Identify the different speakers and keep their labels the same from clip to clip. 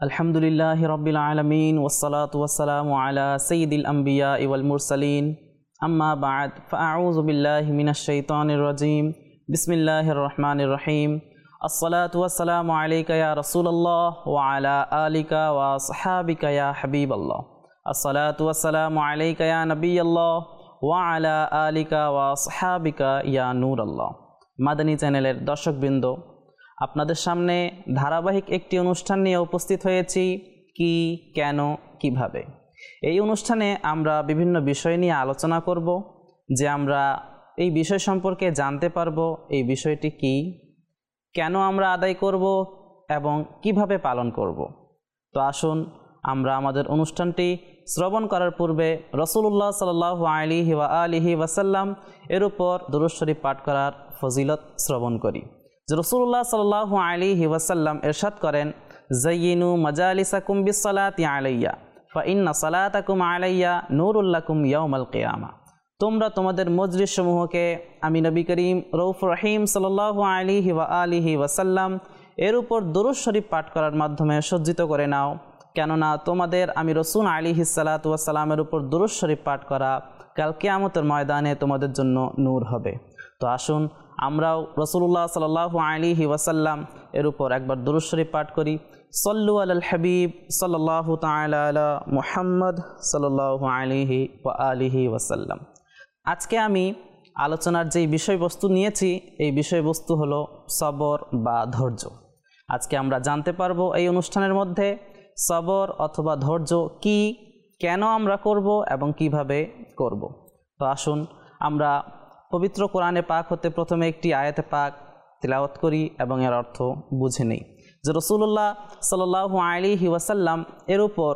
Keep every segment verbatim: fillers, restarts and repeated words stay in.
Speaker 1: আলহামদুলিল্লাহি রাব্বিল আলামিন ওয়াসসালাতু ওয়াসসালামু আলা সাইয়্যিদিল আমবিয়া ওয়াল মুরসালিন আম্মা বা'দ ফাআউযু বিল্লাহি মিনাশ শাইতানির রাজীম বিসমিল্লাহির রহমানির রহিম আসসালাতু ওয়াসসালামু আলাইকা ইয়া রাসূলুল্লাহ ওয়া আলা আলিকা ওয়া আসহাবিকা ইয়া হাবিবাল্লাহ আসসালাতু ওয়াসসালামু আলাইকা ইয়া নবিয়াল্লাহ ওয়া আলা আলিকা ওয়া আসহাবিকা ইয়া নূরাল্লাহ। মাদানী চ্যানেলের দর্শকবৃন্দ, আপনাদের সামনে ধারাবাহিক একটি অনুষ্ঠান নিয়ে উপস্থিত হয়েছি। কি, কেন, কিভাবে। এই অনুষ্ঠানে আমরা বিভিন্ন বিষয় নিয়ে আলোচনা করব, যে আমরা এই বিষয় সম্পর্কে জানতে পারব এই বিষয়টি কি, কেন আমরা আদায় করব এবং কিভাবে পালন করব। তো আসুন আমরা আমাদের অনুষ্ঠানটি শ্রবণ করার পূর্বে রাসূলুল্লাহ সাল্লাল্লাহু আলাইহি ওয়া আলিহি ওয়াসাল্লাম এর উপর দুরূদ শরীফ পাঠ করার ফজিলত শ্রবণ করি। যে রাসূলুল্লাহ সাল্লাল্লাহু আলাইহি ওয়াসাল্লাম ইরশাদ করেন, জাইয়িনু মাজালিসাকুম বিসসালাতি আলাইয়া ফা ইন্না সালাতাকুম আলাইয়া নূরুল লাকুম ইয়াউমাল কিয়ামা। তোমরা তোমাদের মজলিস সমূহকে আমি নবী করিম রউফুর রহিম সাল্লাল্লাহু আলাইহি ওয়া আলিহি ওয়াসাল্লাম এর উপর দুরূদ শরীফ পাঠ করার মাধ্যমে সজ্জিত করে নাও, কেননা তোমাদের আমি রাসূল আলাইহিস সালাতু ওয়াস সালামের উপর দুরূদ শরীফ পাঠ করা কাল কিয়ামতের ময়দানে তোমাদের জন্য নূর হবে। তো আসুন আমরাও রাসূলুল্লাহ সাল্লাল্লাহু আলাইহি ওয়াসাল্লাম এর উপর একবার দুরূদ শরীফ পাঠ করি। সল্লু আলাল হাবিব সাল্লাল্লাহু তাআলা আলা মুহাম্মদ সাল্লাল্লাহু আলাইহি ওয়া আলিহি ওয়াসাল্লাম। আজকে আমি আলোচনার যেই বিষয়বস্তু নিয়েছি, এই বিষয়বস্তু হলো সবর বা ধৈর্য। আজকে আমরা জানতে পারবো এই অনুষ্ঠানের মধ্যে সবর অথবা ধৈর্য কি, কেন আমরা করব এবং কিভাবে করব। তো আসুন আমরা পবিত্র কোরআনে পাক হতে প্রথমে একটি আয়াতে পাক তিলাওয়াত করি এবং এর অর্থ বুঝে নেই। যে রাসূলুল্লাহ সাল্লাল্লাহু আলাইহি ওয়াসাল্লাম এর উপর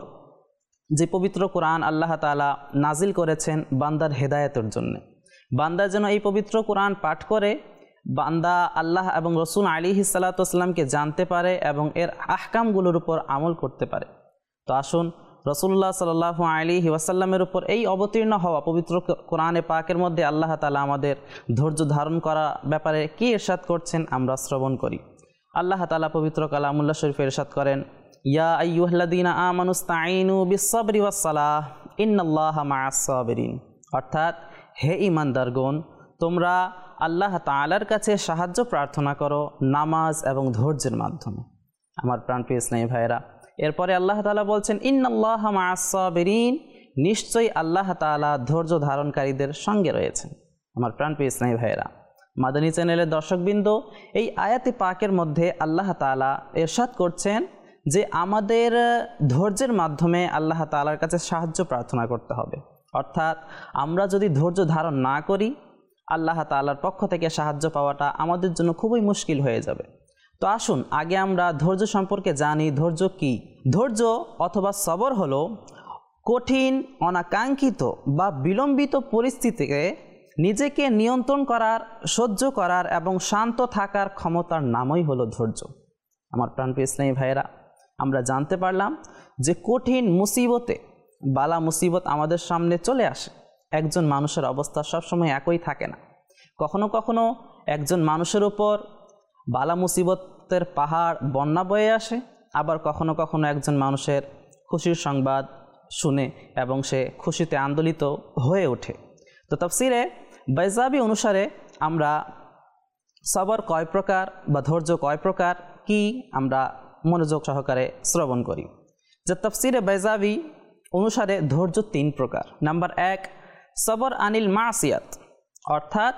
Speaker 1: যে পবিত্র কোরআন আল্লাহ তাআলা নাজিল করেছেন বান্দার হেদায়েতের জন্য, বান্দা যেন এই পবিত্র কোরআন পাঠ করে বান্দা আল্লাহ এবং রাসূল আলাইহিস সালাতু ওয়াস সালামকে জানতে পারে এবং এর আহকামগুলোর উপর আমল করতে পারে। তো আসুন রাসূলুল্লাহ সাল্লাল্লাহু আলাইহি ওয়াসাল্লামের উপর এই অবতীর্ণ হওয়া পবিত্র কোরআনে পাকের মধ্যে আল্লাহ তাআলা আমাদের ধৈর্য ধারণ করা ব্যাপারে কি ইরশাদ করছেন আমরা শ্রবণ করি। আল্লাহ তাআলা পবিত্র কালামুল্লাহ শরীফে ইরশাদ করেন, ইয়া আইয়ুহাল্লাযীনা আমানুস্তাঈনু বিস-সাবরি ওয়াস-সালাহ ইন্নাল্লাহা মা'আস সাবিরিন। অর্থাৎ হে ঈমানদারগণ, তোমরা আল্লাহ তাআলার কাছে সাহায্য প্রার্থনা করো নামাজ এবং ধৈর্যের মাধ্যমে। আমার প্রাণপ্রিয় ইসলামী ভাইয়েরা, এরপরে আল্লাহ তাআলা বলছেন ইন্নাল্লাহা মা'আস সাবিরিন, নিশ্চয়ই আল্লাহ তাআলা ধৈর্য ধারণকারীদের সঙ্গে রয়েছেন। আমার প্রাণপ্রিয় ইসলামী ভাইয়েরা, মাদানী চ্যানেলের দর্শকবৃন্দ, এই আয়াতে পাকের মধ্যে আল্লাহ তাআলা ইরশাদ করছেন যে আমাদের ধৈর্যের মাধ্যমে আল্লাহ তাআলার কাছে সাহায্য প্রার্থনা করতে হবে। অর্থাৎ আমরা যদি ধৈর্য ধারণ না করি, আল্লাহ তাআলার পক্ষ থেকে সাহায্য পাওয়াটা আমাদের জন্য খুবই মুশকিল হয়ে যাবে। তো আসুন আগে আমরা ধৈর্য সম্পর্কে জানি। ধৈর্য কি? ধৈর্য অথবা সবর হলো কঠিন, অনাকাঙ্ক্ষিত বা বিলম্বিত পরিস্থিতিকে নিজেকে নিয়ন্ত্রণ করার, সহ্য করার এবং শান্ত থাকার ক্ষমতার নামই হলো ধৈর্য। আমার প্রাণপ্রিয় ইসলামী ভাইয়েরা, আমরা জানতে পারলাম যে কঠিন মুসিবতে, বালা মুসিবত আমাদের সামনে চলে আসে। একজন মানুষের অবস্থা সবসময় একই থাকে না। কখনো কখনো একজন মানুষের উপর বালা মুসিবতের পাহাড় বন্যা বয়ে আসে, আবার কখনো কখনো একজন মানুষের খুশির সংবাদ শুনে এবং সে খুশিতে আন্দোলিত হয়ে ওঠে। তো তাফসিরে বাইজাবি অনুসারে আমরা সবর কয় প্রকার বা ধৈর্য কয় প্রকার কি আমরা মনোযোগ সহকারে শ্রবণ করি। যে তাফসিরে বাইজাবি অনুসারে ধৈর্য তিন প্রকার। নাম্বার এক, সবর আনিল মাসিয়াত, অর্থাৎ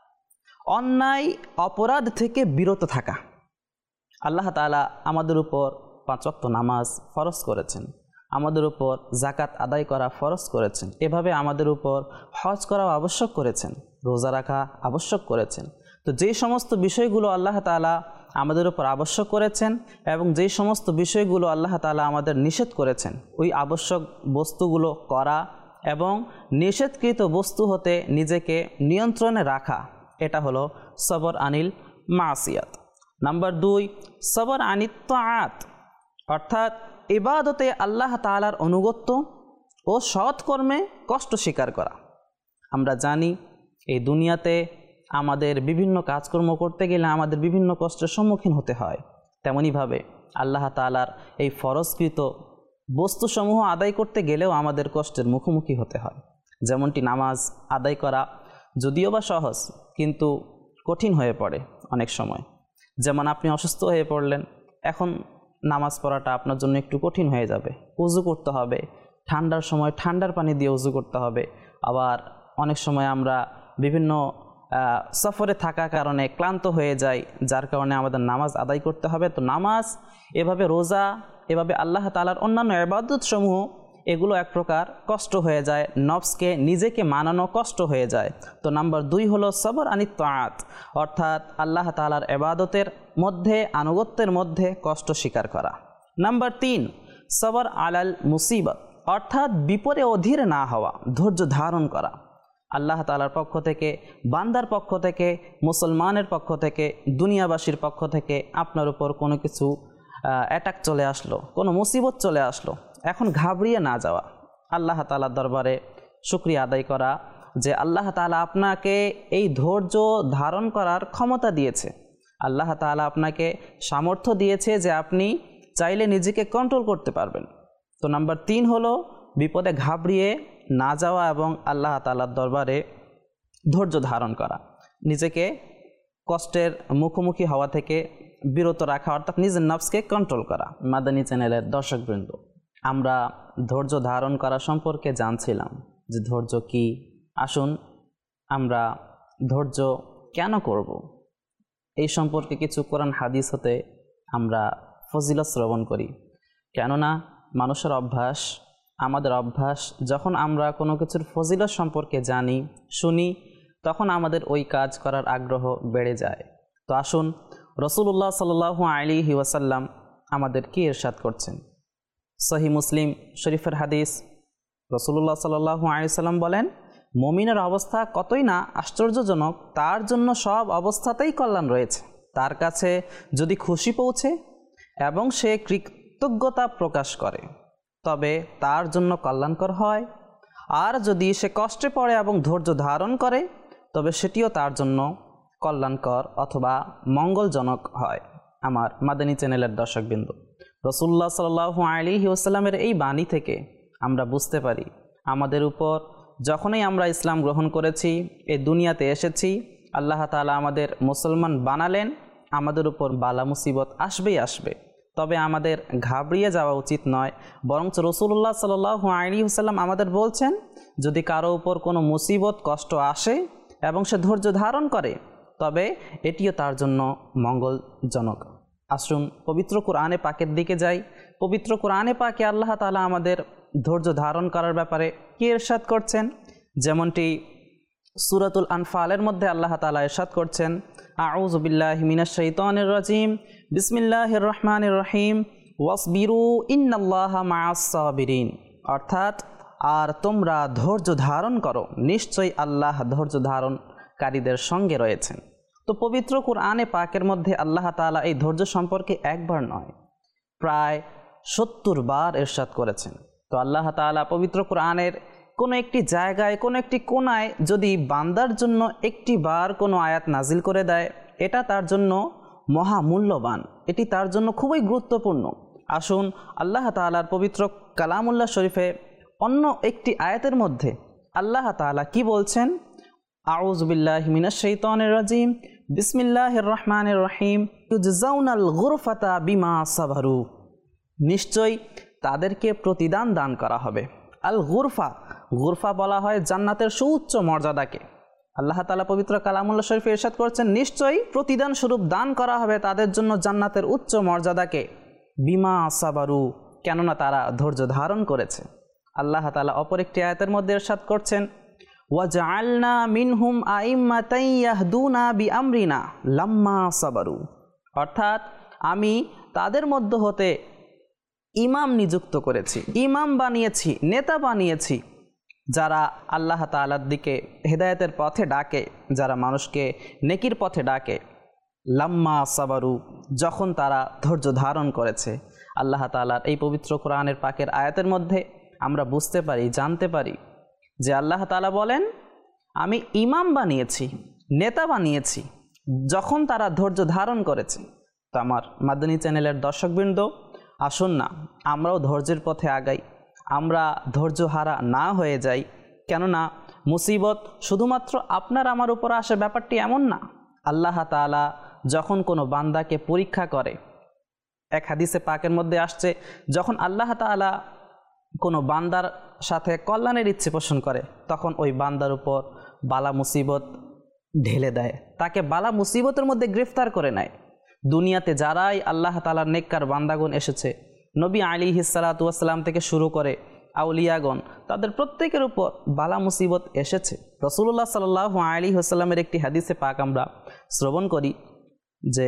Speaker 1: অন্যায় অপরাধ থেকে বিরত থাকা। আল্লাহ তাআলা আমাদের উপর পাঁচ ওয়াক্ত নামাজ ফরজ করেছেন, আমাদের উপর যাকাত আদায় করা ফরজ করেছেন, এভাবে আমাদের উপর হজ করা আবশ্যক করেছেন, রোজা রাখা আবশ্যক করেছেন। তো যেই সমস্ত বিষয়গুলো আল্লাহ তাআলা আমাদের উপর আবশ্যক করেছেন এবং যেই সমস্ত বিষয়গুলো আল্লাহ তাআলা আমাদের নিষেধ করেছেন, ওই আবশ্যক বস্তুগুলো করা এবং নিষেধকৃত বস্তু হতে নিজেকে নিয়ন্ত্রণে রাখা, এটা হলো সবর আনিল মাসিয়াত। নাম্বার দুই, সবর আনিত তাআত, অর্থাৎ ইবাদতে আল্লাহ তাআলার অনুগত্য ও সৎকর্মে কষ্ট স্বীকার করা। আমরা জানি এই দুনিয়াতে আমাদের বিভিন্ন কাজকর্ম করতে গেলে আমাদের বিভিন্ন কষ্টের সম্মুখীন হতে হয়। তেমনিভাবে আল্লাহ তাআলার এই ফরজকৃত বস্তুসমূহ আদায় করতে গেলেও আমাদের কষ্টের মুখোমুখি হতে হয়। যেমনটি নামাজ আদায় করা যদিও বা সহজ, কিন্তু কঠিন হয়ে পড়ে অনেক সময়। যেমন আপনি অসুস্থ হয়ে পড়লেন, এখন নামাজ পড়াটা আপনার জন্য একটু কঠিন হয়ে যাবে। উজু করতে হবে, ঠান্ডার সময় ঠান্ডার পানি দিয়ে উজু করতে হবে। আবার অনেক সময় আমরা বিভিন্ন সফরে থাকার কারণে ক্লান্ত হয়ে যাই, যার কারণে আমাদের নামাজ আদায় করতে হবে। তো নামাজ, এভাবে রোজা, এভাবে আল্লাহ তাআলার অন্যান্য ইবাদতসমূহ, এগুলো এক প্রকার কষ্ট হয়ে যায়, নফসকে নিজেকে মানানো কষ্ট হয়ে যায়। তো নাম্বার দুই হলো সবর আনিত তাআত, অর্থাৎ আল্লাহ তাআলার ইবাদতের মধ্যে, আনুগত্যের মধ্যে কষ্ট স্বীকার করা। নাম্বার তিন সবর আলাল মুসিবত, অর্থাৎ বিপদে অধীর না হওয়া, ধৈর্য ধারণ করা। আল্লাহ তাআলার পক্ষ থেকে, বান্দার পক্ষ থেকে, মুসলমানের পক্ষ থেকে, দুনিয়াবাসীর পক্ষ থেকে আপনার উপর কোনো কিছু অ্যাটাক চলে আসলো, কোনো মুসিবত চলে আসলো, এখন ঘাবড়িয়ে না যাওয়া, আল্লাহ তাআলার দরবারে শুকরিয়া আদায় করা যে আল্লাহ তাআলা আপনাকে এই ধৈর্য ধারণ করার ক্ষমতা দিয়েছে। আল্লাহ তাআলা আপনাকে সামর্থ্য দিয়েছে যে আপনি চাইলে নিজেকে কন্ট্রোল করতে পারবেন। তো নাম্বার তিন হলো বিপদে ঘাবড়িয়ে না যাওয়া এবং আল্লাহ তাআলার দরবারে ধৈর্য ধারণ করা, নিজেকে কষ্টের মুখোমুখি হওয়া থেকে বিরত রাখা, অর্থাৎ নিজের নফসকে কন্ট্রোল করা। মাদানী চ্যানেলের দর্শকবৃন্দ, আমরা ধৈর্য ধারণ করা সম্পর্কে জানছিলাম যে ধৈর্য কি। আসুন আমরা ধৈর্য কেন করব, এই সম্পর্কে কিছু কোরআন হাদিস হতে আমরা ফজিলত শ্রবণ করি। কেননা মানুষের অভ্যাস, আমাদের অভ্যাস, যখন আমরা কোনো কিছুর ফজিলত সম্পর্কে জানি, শুনি, তখন আমাদের ওই কাজ করার আগ্রহ বেড়ে যায়। তো আসুন রাসূলুল্লাহ সাল্লাল্লাহু আলাইহি ওয়াসাল্লাম আমাদের কি ইরশাদ করছেন। সহিহ মুসলিম শরীফের হাদিস, রাসূলুল্লাহ সাল্লাল্লাহু আলাইহি ওয়াসাল্লাম বলেন, মুমিনের অবস্থা কতই না আশ্চর্যজনক, তার জন্য সব অবস্থাতেই কল্যাণ রয়েছে। তার কাছে যদি খুশি পৌঁছে এবং সে কৃতজ্ঞতা প্রকাশ করে, তবে তার জন্য কল্যাণকর হয়। আর যদি সে কষ্টে পড়ে এবং ধৈর্য ধারণ করে, তবে সেটিও তার জন্য কল্যাণকর অথবা মঙ্গলজনক হয়। আমার মাদানী চ্যানেলের দর্শকবৃন্দ, রাসূলুল্লাহ সাল্লাল্লাহু আলাইহি ওয়াসাল্লামের এই বাণী থেকে আমরা বুঝতে পারি, আমাদের উপর যখনই আমরা ইসলাম গ্রহণ করেছি, এই দুনিয়াতে এসেছি, আল্লাহ তাআলা আমাদের মুসলমান বানালেন, আমাদের উপর বালা মুসিবত আসবেই আসবে। তবে আমাদের ঘাবড়িয়ে যাওয়া উচিত নয়, বরঞ্চ রাসূলুল্লাহ সাল্লাল্লাহু আলাইহি ওয়াসাল্লাম আমাদের বলছেন, যদি কারো উপর কোনো মুসিবত কষ্ট আসে এবং সে ধৈর্য ধারণ করে, তবে এটিও তার জন্য মঙ্গলজনক। আসুন পবিত্র কোরআনে পাকের দিকে যাই। পবিত্র কোরআনে পাকে আল্লাহ তাআলা আমাদের ধৈর্য ধারণ করার ব্যাপারে কি ইরশাদ করছেন, যেমনটি সূরাতুল আনফালের মধ্যে আল্লাহ তাআলা ইরশাদ করছেন, আউযু বিল্লাহি মিনাশ শাইতানির রাজিম, বিসমিল্লাহির রহমানির রহিম, ওয়াসবিরু ইন্নাল্লাহা মাআস সাবিরিন, অর্থাৎ আর তোমরা ধৈর্য ধারণ করো, নিশ্চয়ই আল্লাহ ধৈর্য ধারণকারীদের সঙ্গে রয়েছেন। তো পবিত্র কোরআনে পাকের মধ্যে আল্লাহ তাআলা এই ধৈর্য সম্পর্কে একবার নয়, প্রায় সত্তর বার ইরশাদ করেছেন। তো আল্লাহ তাআলা পবিত্র কোরআনের কোনো একটি জায়গায়, কোনো একটি কোণায় যদি বান্দার জন্য একটি বার কোনো আয়াত নাজিল করে দেয়, এটা তার জন্য মহামূল্যবান, এটি তার জন্য খুবই গুরুত্বপূর্ণ। আসুন আল্লাহ তাআলার পবিত্র কালামুল্লাহ শরীফে অন্য একটি আয়াতের মধ্যে আল্লাহ তাআলা কি বলছেন, আউযু বিল্লাহি মিনাশ শাইতানির রাজিম, বিসমিল্লাহির রহমানির রহিম, ইউজাউনাল গুরফাতা বিমা সাবারু, নিশ্চয়ই তাদেরকে প্রতিদান দান করা হবে। আল গুরফা, গুরফা বলা হয় জান্নাতের সুউচ্চ মর্যাদাকে। আল্লাহ তাআলা পবিত্র কালামুল্লাহ শরীফে ইরশাদ করছেন, নিশ্চয়ই প্রতিদান স্বরূপ দান করা হবে তাদের জন্য জান্নাতের উচ্চ মর্যাদাকে, বিমা সাবারু, কেননা তারা ধৈর্য ধারণ করেছে। আল্লাহ তাআলা অপর একটি আয়াতের মধ্যে ইরশাদ করছেন, ওয়াজআলনা মিনহুম আইম্মাতান ইয়াহদুনা বিআমরিনা লাম্মা সাবারু, অর্থাৎ আমি তাদের মধ্য হতে ইমাম নিযুক্ত করেছি, ইমাম বানিয়েছি, নেতা বানিয়েছি, যারা আল্লাহ তাআলার দিকে হেদায়েতের পথে ডাকে, যারা মানুষকে নেকির পথে ডাকে, লাম্মা সাবারু, যখন তারা ধৈর্য ধারণ করেছে। আল্লাহ তাআলার এই পবিত্র কোরআনের পাকের আয়াতের মধ্যে আমরা বুঝতে পারি, জানতে পারি যে আল্লাহ তাআলা বলেন, আমি ইমাম বানিয়েছি, নেতা বানিয়েছি, যখন তারা ধৈর্য ধারণ করেছে। তো আমার মাদানী চ্যানেলের দর্শকবৃন্দ, আসুন না আমরাও ধৈর্যের পথে আগাই, আমরা ধৈর্যহারা না হয়ে যাই। কেননা মুসিবত শুধুমাত্র আপনার আমার উপর আসে ব্যাপারটি এমন না। আল্লাহ তাআলা যখন কোনো বান্দাকে পরীক্ষা করে, এক হাদিসে পাকের মধ্যে আসছে, যখন আল্লাহ তাআলা কোনো বান্দার সাথে কল্যাণের ইচ্ছে পোষণ করে তখন ওই বান্দার উপর বালা মুসিবত ঢেলে দেয়, তাকে বালা মুসিবতের মধ্যে গ্রেফতার করে নেয়। দুনিয়াতে যারাই আল্লাহ তাআলার নেককার বান্দাগণ এসেছে, নবী আলাইহিস সালাতু ওয়াস সালাম থেকে শুরু করে আউলিয়াগণ, তাদের প্রত্যেকের উপর বালা মুসিবত এসেছে। রাসূলুল্লাহ সাল্লাল্লাহু আলাইহি ওয়াসাল্লামের একটি হাদিসে পাক আমরা শ্রবণ করি যে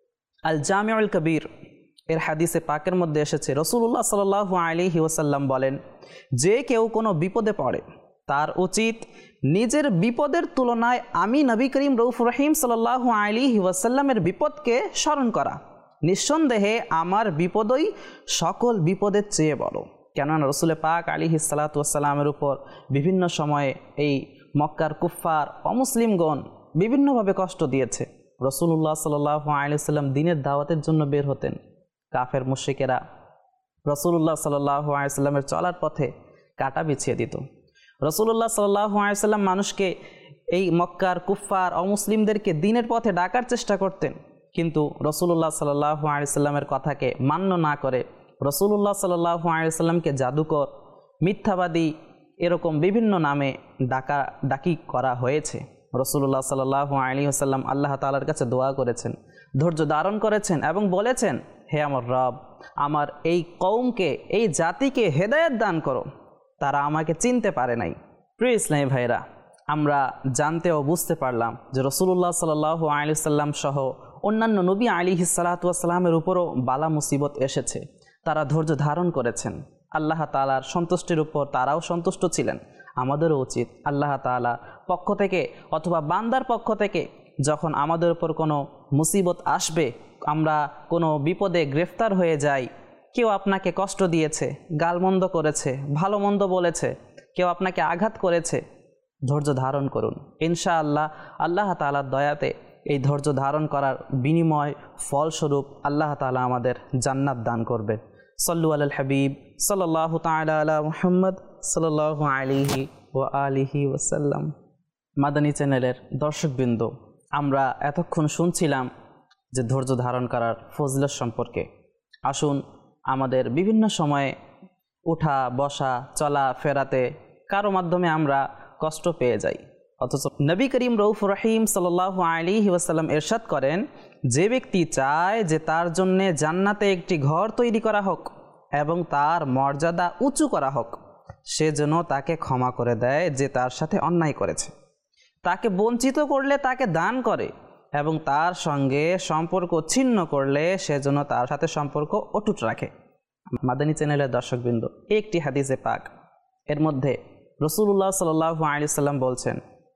Speaker 1: আল জামিউল কবির এর হাদিসে পাকের মধ্যে এসেছে, রাসূলুল্লাহ সাল্লাল্লাহু আলাইহি ওয়াসাল্লাম বলেন, যে কেউ কোনো বিপদে পড়ে তার উচিত নিজের বিপদের তুলনায় আমি নবী করিম রউফুর রহিম সাল্লাল্লাহু আলাইহি ওয়াসাল্লামের বিপদকে স্মরণ করা। নিঃসন্দেহে আমার বিপদই সকল বিপদের চেয়ে বড়। কেননা রসুল পাক আলাইহিস সালাতু ওয়াস সালামের উপর বিভিন্ন সময়ে এই মক্কার কুফফার অমুসলিমগণ বিভিন্নভাবে কষ্ট দিয়েছে। রাসূলুল্লাহ সাল্লাল্লাহু আলাইহি ওয়াসাল্লাম দ্বীনের দাওয়াতের জন্য বের হতেন, কাফের মুশরিকেরা রাসূলুল্লাহ সাল্লাল্লাহু আলাইহি ওয়াসাল্লামের চলার পথে কাঁটা বিছিয়ে দিত। রাসূলুল্লাহ সাল্লাল্লাহু আলাইহি ওয়াসাল্লাম মানুষকে, এই মক্কার কুফফার অমুসলিমদেরকে দ্বীনের পথে ডাকার চেষ্টা করতেন, কিন্তু রাসূলুল্লাহ সাল্লাল্লাহু আলাইহি ওয়াসাল্লামের কথাকে মান্য না করে রাসূলুল্লাহ সাল্লাল্লাহু আলাইহি ওয়াসাল্লামকে জাদুকর, মিথ্যাবাদী এরকম বিভিন্ন নামে ডাকা ডাকি করা হয়েছে। রাসূলুল্লাহ সাল্লাল্লাহু আলাইহি ওয়াসাল্লাম আল্লাহ তাআলার কাছে দোয়া করেছেন, ধৈর্য ধারণ করেছেন এবং বলেছেন, হে আমার রব, আমার এই কওমকে, এই জাতিকে হেদায়েত দান করো, তারা আমাকে চিনতে পারে নাই। প্রিয় ইসলামী ভাইরা, আমরা জানতে ও বুঝতে পারলাম যে রাসূলুল্লাহ সাল্লাল্লাহু আলাইহি ওয়াসাল্লাম সহ অন্যান্য নবী আলাইহিস সালাতু ওয়াস সালামের উপরও বালা মুসিবত এসেছে, তারা ধৈর্য ধারণ করেছেন। আল্লাহ তাআলার সন্তুষ্টির উপর তারাও সন্তুষ্ট ছিলেন। আমাদেরও উচিত আল্লাহ তাআলার পক্ষ থেকে অথবা বান্দার পক্ষ থেকে যখন আমাদের উপর কোনো মুসিবত আসবে, আমরা কোনো বিপদে গ্রেফতার হয়ে যাই, কেউ আপনাকে কষ্ট দিয়েছে, গালমন্দ করেছে, ভালো মন্দ বলেছে, কেউ আপনাকে আঘাত করেছে, ধৈর্য ধারণ করুন। ইনশাআল্লাহ আল্লাহ তাআলার দয়াতে এই ধৈর্য ধারণ করার বিনিময় ফলস্বরূপ আল্লাহ তাআলা আমাদের জান্নাত দান করবে। সল্লু আলাল হাবিব সাল্লাল্লাহু তাআলা আলা মুহাম্মদ সাল্লাল্লাহু আলাইহি ওয়া আলিহি ওয়াসাল্লাম। মাদানী চ্যানেলের দর্শকবৃন্দ, আমরা এতক্ষণ শুনছিলাম যে ধৈর্য ধারণ করার ফজিলত সম্পর্কে। আসুন, আমাদের বিভিন্ন সময়ে ওঠা বসা চলা ফেরাতে কারো মাধ্যমে আমরা কষ্ট পেয়ে যাই, অথচ নবী করিম রউফুর রহিম সাল্লাল্লাহু আলাইহি ওয়াসাল্লাম ইরশাদ করেন, যে ব্যক্তি চায় যে তার জন্যে জান্নাতে একটি ঘর তৈরি করা হোক এবং তার মর্যাদা উঁচু করা হোক, সে যেন তাকে ক্ষমা করে দেয় যে তার সাথে অন্যায় করেছে, তাকে বঞ্চিত করলে তাকে দান করে এবং তার সঙ্গে সম্পর্ক ছিন্ন করলে সে যেন তার সাথে সম্পর্ক অটুট রাখে। মাদানী চ্যানেলের দর্শকবৃন্দ, একটি হাদিসে পাক এর মধ্যে রাসূলুল্লাহ সাল্লাল্লাহু আলাইহি ওয়াসাল্লাম বলছেন,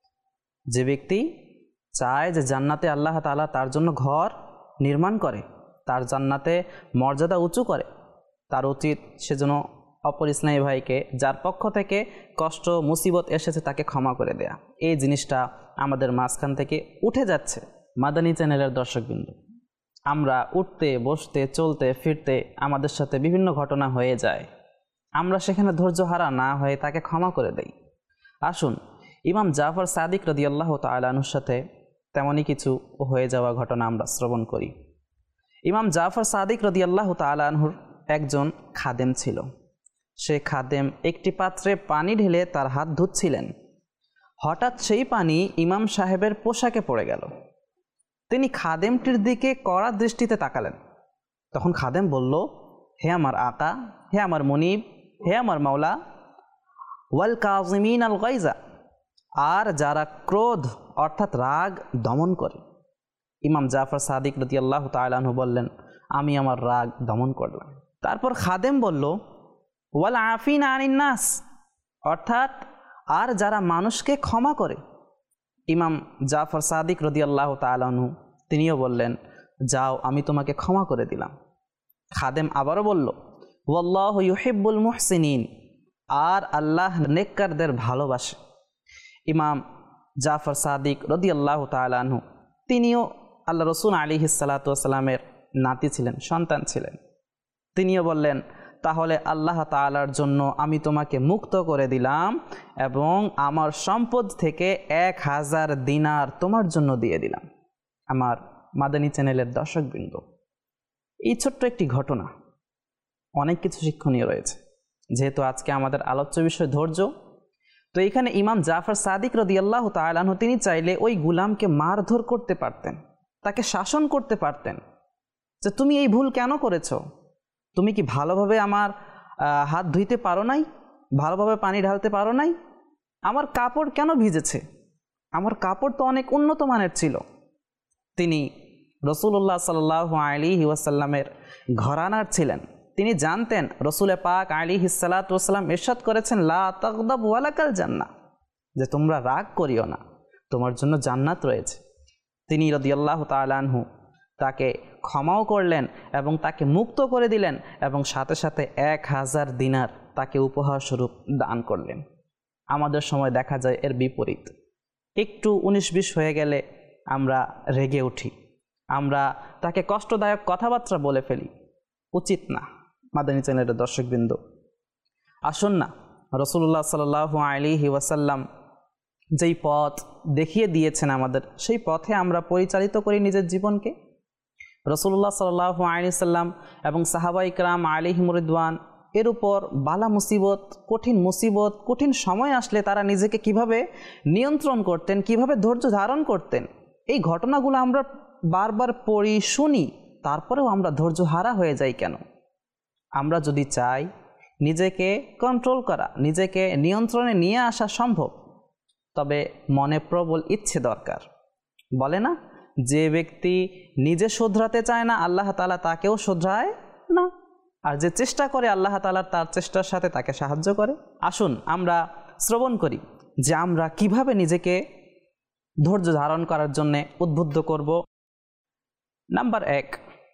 Speaker 1: যে ব্যক্তি চায় যে জান্নাতে আল্লাহ তাআলা তার জন্য ঘর নির্মাণ করে, তার জান্নাতে মর্যাদা উঁচু করে, তার উচিত সেজন্য অপর ইসলামী ভাইকে, যার পক্ষ থেকে কষ্ট মুসিবত এসেছে, তাকে ক্ষমা করে দেয়া। এই জিনিসটা আমাদের মাঝখান থেকে উঠে যাচ্ছে। মাদানী চ্যানেলের দর্শকবৃন্দ, আমরা উঠতে বসতে চলতে ফিরতে আমাদের সাথে বিভিন্ন ঘটনা হয়ে যায়, আমরা সেখানে ধৈর্যহারা না হয়ে তাকে ক্ষমা করে দেই। আসুন, ইমাম জাফর সাদিক রাদিয়াল্লাহু তাআলা আনহুর সাথে তেমনই কিছু হয়ে যাওয়া ঘটনা আমরা শ্রবণ করি। ইমাম জাফর সাদিক রাদিয়াল্লাহু তাআলা আনহুর একজন খাদেম ছিল। সে খাদেম একটি পাত্রে পানি ঢেলে তার হাত ধুচ্ছিলেন। হঠাৎ সেই পানি ইমাম সাহেবের পোশাকে পড়ে গেল। তিনি খাদেমটির দিকে কড়া দৃষ্টিতে তাকালেন। তখন খাদেম বলল, হে আমার আকা, হে আমার মুনিব, হে আমার মাওলা, ওয়াল কাযিমিন আল গায়জা, আর যারা ক্রোধ অর্থাৎ রাগ দমন করে। ইমাম জাফর সাদিক রাদিয়াল্লাহু তাআলা আনহু বললেন, আমি আমার রাগ দমন করলাম। তারপর খাদেম বলল, ওয়াল আফিনা আনিন নাস, অর্থাৎ আর যারা মানুষকে ক্ষমা করে। ইমাম জাফর সাদিক রাদিয়াল্লাহু তাআলা আনহু তিনিও বললেন, যাও, আমি তোমাকে ক্ষমা করে দিলাম। খাদেম আবারও বলল, ওয়াল্লাহু ইউহিব্বুল মুহসিনিন, আর আল্লাহ নেককারদের ভালোবাসে। ইমাম জাফর সাদিক রাদিয়াল্লাহু তাআলা আনহু তিনিও আল্লাহ রসুল আলাইহিস সালাতু ওয়াস সালামের নাতি ছিলেন, সন্তান ছিলেন। তিনিও বললেন, তাহলে আল্লাহ তাআলার জন্য আমি তোমাকে মুক্ত করে দিলাম এবং আমার সম্পদ থেকে এক হাজার দিনার তোমার জন্য দিয়ে দিলাম। আমার মাদানী চ্যানেলের দর্শকবৃন্দ, এই ছোট্ট একটি ঘটনা অনেক কিছু শিক্ষণীয় রয়েছে। যেহেতু আজকে আমাদের আলোচ্য বিষয় ধৈর্য, তো এখানে ইমাম জাফর সাদিক রাদিয়াল্লাহু তাআলা আনহু তিনি চাইলে ওই গুলামকে মারধর করতে পারতেন, তাকে শাসন করতে পারতেন যে তুমি এই ভুল কেন করেছো, তুমি কি ভালোভাবে আমার হাত ধুইতে পারো নাই, ভালোভাবে পানি ঢালতে পারো নাই, আমার কাপড় কেন ভিজেছে, আমার কাপড় তো অনেক উন্নত মানের ছিল। তিনি রাসূলুল্লাহ সাল্লাল্লাহু আলাইহি ওয়াসাল্লামের ঘরানার ছিলেন, তিনি জানতেন রসুলে পাক আলাইহিস সালাতু ওয়াস সালাম ইরশাদ করেছেন, লা তাগদাব ওয়ালাকাল জান্নাহ, যে তোমরা রাগ করিও না, তোমার জন্য জান্নাত রয়েছে। তিনি রাদিয়াল্লাহু তাআলা আনহু তাকে ক্ষমাও করলেন এবং তাকে মুক্ত করে দিলেন এবং সাথে সাথে এক হাজার দিনার তাকে উপহার স্বরূপ দান করলেন। আমাদের সময় দেখা যায় এর বিপরীত, একটু উনিশ বিশ হয়ে গেলে আমরা রেগে উঠি, আমরা তাকে কষ্টদায়ক কথাবার্তা বলে ফেলি। উচিত না। মাদানী চ্যানেলের দর্শকবৃন্দ, আসুন না রাসূলুল্লাহ সাল্লাল্লাহু আলাইহি ওয়াসাল্লাম যেই পথ দেখিয়ে দিয়েছেন আমাদের, সেই পথে আমরা পরিচালিত করি নিজের জীবনকে। রাসূলুল্লাহ সাল্লাল্লাহু আলাইহি ওয়াসাল্লাম এবং সাহাবায়ে কেরাম আলাইহিম রিদওয়ান এর উপর বালা মুসিবত, কঠিন মুসিবত, কঠিন সময় আসলে তারা নিজেকে কিভাবে নিয়ন্ত্রণ করতেন, কিভাবে ধৈর্য ধারণ করতেন, এই ঘটনাগুলো আমরা বারবার পড়ি, শুনি, তারপরেও আমরা ধৈর্য হারা হয়ে যাই কেন? আমরা যদি চাই নিজেকে কন্ট্রোল করা, নিজেকে নিয়ন্ত্রণে নিয়ে আসা সম্ভব, তবে মনে প্রবল ইচ্ছে দরকার। বলে না, যে ব্যক্তি নিজে শুধরাতে চায় না আল্লাহ তাআলা তাকেও শুধরায় না, আর যে চেষ্টা করে আল্লাহ তাআলা তার চেষ্টার সাথে তাকে সাহায্য করে। আসুন আমরা শ্রবণ করি যে আমরা কিভাবে নিজেকে ধৈর্য ধারণ করার জন্য উদ্বুদ্ধ করব। নাম্বার এক,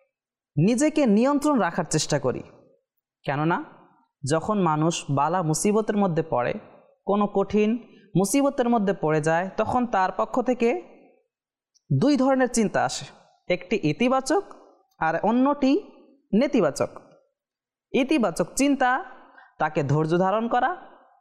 Speaker 1: নিজেকে নিয়ন্ত্রণ রাখার চেষ্টা করি। কেননা যখন মানুষ বালা মুসিবতের মধ্যে পড়ে, কোনো কঠিন মুসিবতের মধ্যে পড়ে যায়, তখন তার পক্ষ থেকে দুই ধরনের চিন্তা আসে, একটি ইতিবাচক আর অন্যটি নেতিবাচক। ইতিবাচক চিন্তা তাকে ধৈর্য ধারণ করা,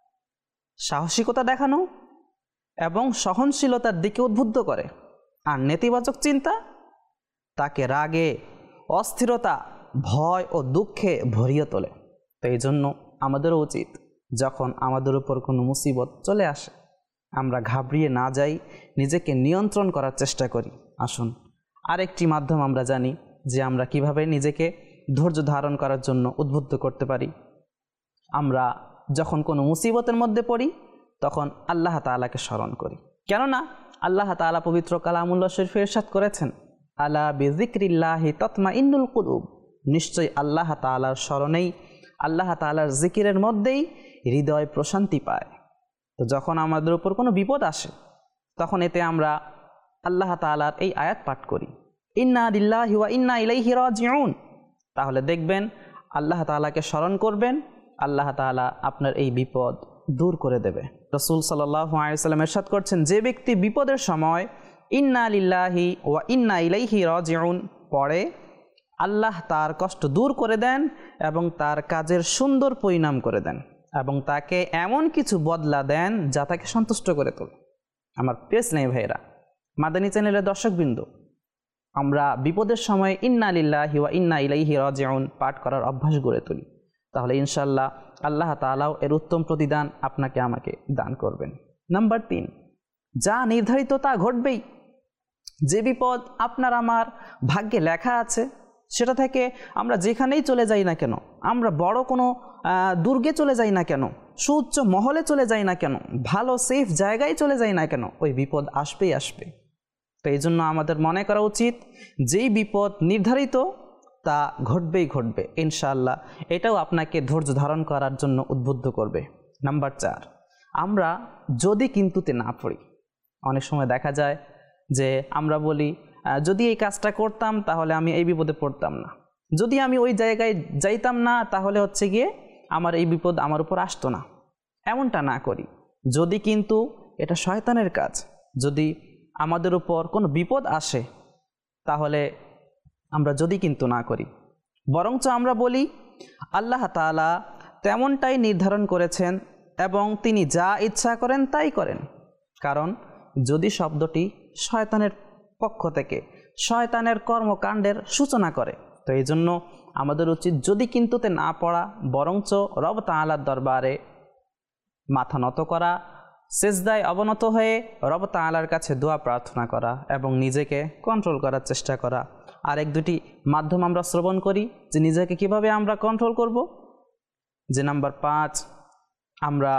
Speaker 1: সাহসিকতা দেখানো এবং সহনশীলতার দিকে উদ্বুদ্ধ করে, আর নেতিবাচক চিন্তা তাকে রাগে, অস্থিরতা, ভয় ও দুঃখে ভরিয়ে তোলে। তো এই জন্য আমাদেরও উচিত যখন আমাদের উপর কোনো মুসিবত চলে আসে আমরা ঘাবড়িয়ে না যাই, নিজেকে নিয়ন্ত্রণ করার চেষ্টা করি। আসুন আরেকটি মাধ্যম আমরা জানি যে আমরা কিভাবে নিজেকে ধৈর্য ধারণ করার জন্য উদ্বুদ্ধ করতে পারি। আমরা যখন কোনো মুসিবতের মধ্যে পড়ি তখন আল্লাহ তাআলাকে স্মরণ করি। কেননা আল্লাহ তাআলা পবিত্র কালামুল্লাহ শরীফে ইরশাদ করেছেন, আলা বিযিকরিল্লাহি তাতমাইন্নুল কুলুব, নিশ্চয়ই আল্লাহ তাআলার স্মরণেই, আল্লাহ তাআলার জিকিরের মধ্যেই হৃদয় প্রশান্তি পায়। তো যখন আমাদের উপর কোনো বিপদ আসে তখন এতে আমরা আল্লাহ তাআলার এই আয়াত পাঠ করি, ইন্না লিল্লাহি ওয়া ইন্না ইলাইহি রাজিউন, তাহলে দেখবেন আল্লাহ তাআলাকে স্মরণ করবেন, আল্লাহ তাআলা আপনার এই বিপদ দূর করে দেবে। রাসূল সাল্লাল্লাহু আলাইহি ওয়াসাল্লাম ইরশাদ করছেন, যে ব্যক্তি বিপদের সময় ইন্না লিল্লাহি ওয়া ইন্না ইলাইহি রাজিউন পড়ে, আল্লাহ তার কষ্ট দূর করে দেন এবং তার কাজের সুন্দর পরিণাম করে দেন এবং তাকে এমন কিছু বদলা দেন যা তাকে সন্তুষ্ট করে তোলে। আমার প্রিয় স্নেহী ভাইয়েরা, মাদানী চ্যানেলের দর্শকবৃন্দ, আমরা বিপদের সময় ইন্না লিল্লাহি ওয়া ইন্না ইলাইহি রাজিউন পাঠ করার অভ্যাস গড়ে তুলি, তাহলে ইনশাআল্লাহ আল্লাহ তাআলাও এর উত্তম প্রতিদান আপনাকে আমাকে দান করবেন। নাম্বার তিন, যা নির্ধারিত তা ঘটবেই। যে বিপদ আপনার আমার ভাগ্যে লেখা আছে সেটা থেকে আমরা যেখানেই চলে যাই না কেন, আমরা বড় কোনো দুর্গে চলে যাই না কেন, সুউচ্চ মহলে চলে যাই না কেন, ভালো সেফ জায়গায় চলে যাই না কেন, ওই বিপদ আসবেই আসবে। তো এই জন্য আমাদের মনে করা উচিত যেই বিপদ নির্ধারিত তা ঘটবেই ঘটবে ইনশাআল্লাহ। এটাও আপনাকে ধৈর্য ধারণ করার জন্য উদ্বুদ্ধ করবে। নাম্বার চার, আমরা যদি কিন্তুতে না পড়ি। অনেক সময় দেখা যায় যে আমরা বলি, যদি এই কাজটা করতাম তাহলে আমি এই বিপদে পড়তাম না, যদি আমি ওই জায়গায় যাইতাম না তাহলে হচ্ছে গিয়ে আমার এই বিপদ আমার উপর আসতো না। এমনটা না করি। যদি কিন্তু এটা শয়তানের কাজ। যদি আমাদের উপর কোনো বিপদ আসে তাহলে আমরা যদি কিন্তু না করি, বরঞ্চ আমরা বলি আল্লাহ তাআলা তেমনটাই নির্ধারণ করেছেন এবং তিনি যা ইচ্ছা করেন তাই করেন। কারণ যদি শব্দটি শয়তানের পক্ষ থেকে শয়তানের কর্মকাণ্ডের সূচনা করে, তো এই জন্য আমাদের উচিত যদি কিন্তুতে না পড়া, বরঞ্চ রব তাআলার দরবারে মাথা নত করা, সিজদায় অবনত হয়ে রব তাআলার কাছে দোয়া প্রার্থনা করা এবং নিজেকে কন্ট্রোল করার চেষ্টা করা। আর এক দুটি মাধ্যম আমরা শ্রবণ করি যে নিজেকে কিভাবে আমরা কন্ট্রোল করব। যে নাম্বার পাঁচ, আমরা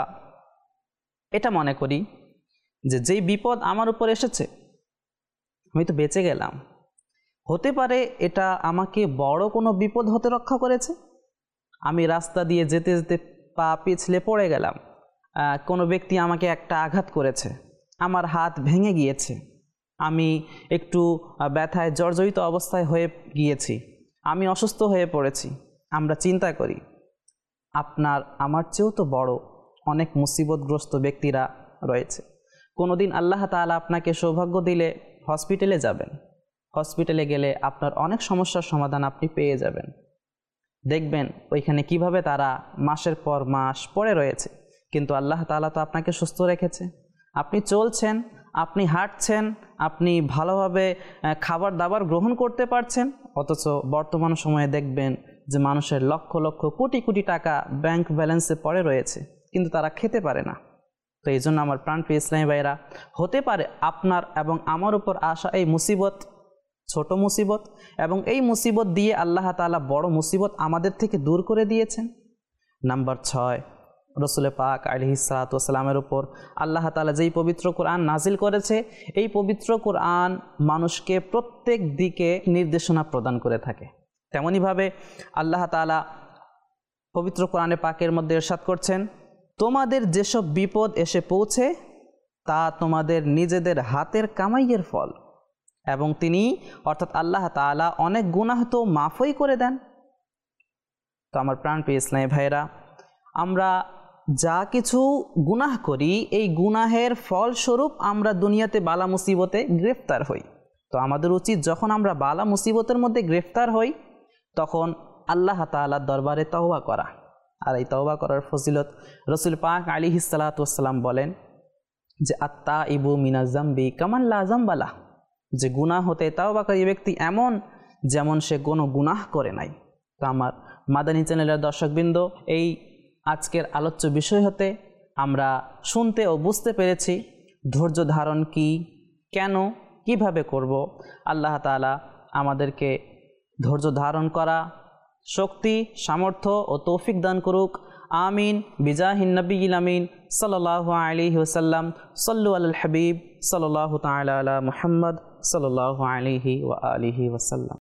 Speaker 1: এটা মনে করি যে যেই বিপদ আমার উপর এসেছে আমি তো বেঁচে গেলাম, হতে পারে এটা আমাকে বড় কোনো বিপদ হতে রক্ষা করেছে। আমি রাস্তা দিয়ে যেতে যেতে পা পিছলে পড়ে গেলাম, কোনো ব্যক্তি আমাকে একটা আঘাত করেছে, আমার হাত ভেঙে গিয়েছে, আমি একটু ব্যথায় জর্জরিত অবস্থায় হয়ে গিয়েছি, আমি অসুস্থ হয়ে পড়েছি। আমরা চিন্তা করি আপনার আমার চেয়েও তো বড় অনেক মুসিবতগ্রস্ত ব্যক্তিরা রয়েছে। কোনো দিন আল্লাহ তাআলা আপনাকে সৌভাগ্য দিলে হসপিটালে যাবেন, হসপিটালে গেলে আপনার অনেক সমস্যার সমাধান আপনি পেয়ে যাবেন। দেখবেন ওইখানে কিভাবে তারা মাসের পর মাস পড়ে রয়েছে, কিন্তু আল্লাহ তাআলা তো আপনাকে সুস্থ রেখেছে। আপনি চলছেন, আপনি হাঁটছেন, আপনি ভালোভাবে খাবার দাবার গ্রহণ করতে পারছেন, অথচ বর্তমান সময়ে দেখবেন যে মানুষের লক্ষ লক্ষ কোটি কোটি টাকা ব্যাংক ব্যালেন্সে পড়ে রয়েছে, কিন্তু তারা খেতে পারে না। তো এই জন্য আমার প্রাণপ্রিয় ইসলামী ভাইরা, হতে পারে আপনার এবং আমার উপর আসা এই মুসিবত ছোট মুসিবত, এবং এই মুসিবত দিয়ে আল্লাহ তাআলা বড় মুসিবত আমাদের থেকে দূর করে দিয়েছেন। নাম্বার ছয়, রসুল পাক আলাইহিস সালাতু ওয়াস সালামের উপর আল্লাহ তাআলা যেই পবিত্র কোরআন নাজিল করেছে, এই পবিত্র কোরআন মানুষকে প্রত্যেক দিকে নির্দেশনা প্রদান করে থাকে। তেমনিভাবে আল্লাহ তাআলা পবিত্র কোরআনে পাকের মধ্যে ইরশাদ করছেন, তোমাদের যেসব বিপদ এসে পৌঁছে তা তোমাদের নিজেদের হাতের কামাইয়ের ফল, এবং তিনি অর্থাৎ আল্লাহ তাআলা অনেক গুনাহ তো মাফই করে দেন। তো আমার প্রাণপ্রিয় ইসলামী ভাইরা, আমরা যা কিছু গুনাহ করি, এই গুনাহের ফলস্বরূপ আমরা দুনিয়াতে বালা মুসিবতে গ্রেফতার হই। তো আমাদের উচিত যখন আমরা বালা মুসিবতের মধ্যে গ্রেফতার হই, তখন আল্লাহ তাআলার দরবারে তওবা করা। আর এই তওবা করার ফজিলত রসুল পাক আলাইহিস সালাতু ওয়াস সালাম বলেন যে আত-তাইবু মিনাজ যামবি কামান লা যামবা লাহ, যে গুনাহ হতে তওবাকারী ব্যক্তি এমন যেমন সে কোনো গুনাহ করে নাই। তো আমার মাদানী চ্যানেলের দর্শকবৃন্দ, এই আজকের আলোচ্য বিষয় হতে আমরা শুনতে ও বুঝতে পেরেছি ধৈর্য ধারণ কি, কেন, কিভাবে করব। আল্লাহ তাআলা আমাদেরকে ধৈর্য ধারণ করা শক্তি, সামর্থ্য ও তৌফিক দান করুক। আমিন বিজাহিন নবিয়িল আমিন সাল্লাল্লাহু আলাইহি ওয়াসাল্লাম। সাল্লু আলাল হাবিব সাল্লাল্লাহু তাআলা আলা মুহাম্মদ সাল্লাল্লাহু আলাইহি ওয়া আলিহি ওয়াসাল্লাম।